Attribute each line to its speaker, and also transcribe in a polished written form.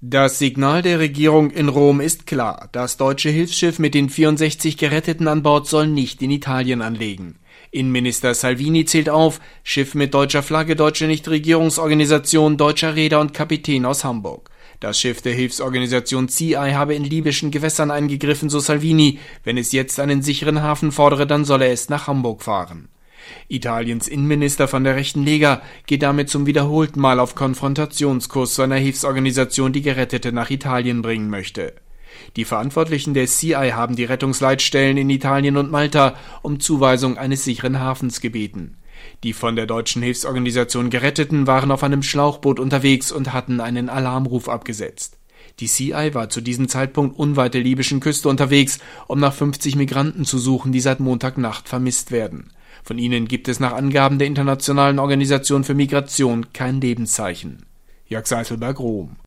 Speaker 1: Das Signal der Regierung in Rom ist klar. Das deutsche Hilfsschiff mit den 64 Geretteten an Bord soll nicht in Italien anlegen. Innenminister Salvini zählt auf: Schiff mit deutscher Flagge, deutsche Nichtregierungsorganisation, deutscher Reeder und Kapitän aus Hamburg. Das Schiff der Hilfsorganisation CI habe in libyschen Gewässern eingegriffen, so Salvini. Wenn es jetzt einen sicheren Hafen fordere, dann solle es nach Hamburg fahren. Italiens Innenminister von der rechten Lega geht damit zum wiederholten Mal auf Konfrontationskurs zu einer Hilfsorganisation, die Gerettete nach Italien bringen möchte. Die Verantwortlichen der CI haben die Rettungsleitstellen in Italien und Malta um Zuweisung eines sicheren Hafens gebeten. Die von der deutschen Hilfsorganisation Geretteten waren auf einem Schlauchboot unterwegs und hatten einen Alarmruf abgesetzt. Die CI war zu diesem Zeitpunkt unweit der libyschen Küste unterwegs, um nach 50 Migranten zu suchen, die seit Montagnacht vermisst werden. Von ihnen gibt es nach Angaben der Internationalen Organisation für Migration kein Lebenszeichen. Jörg Seiselberg, Rom.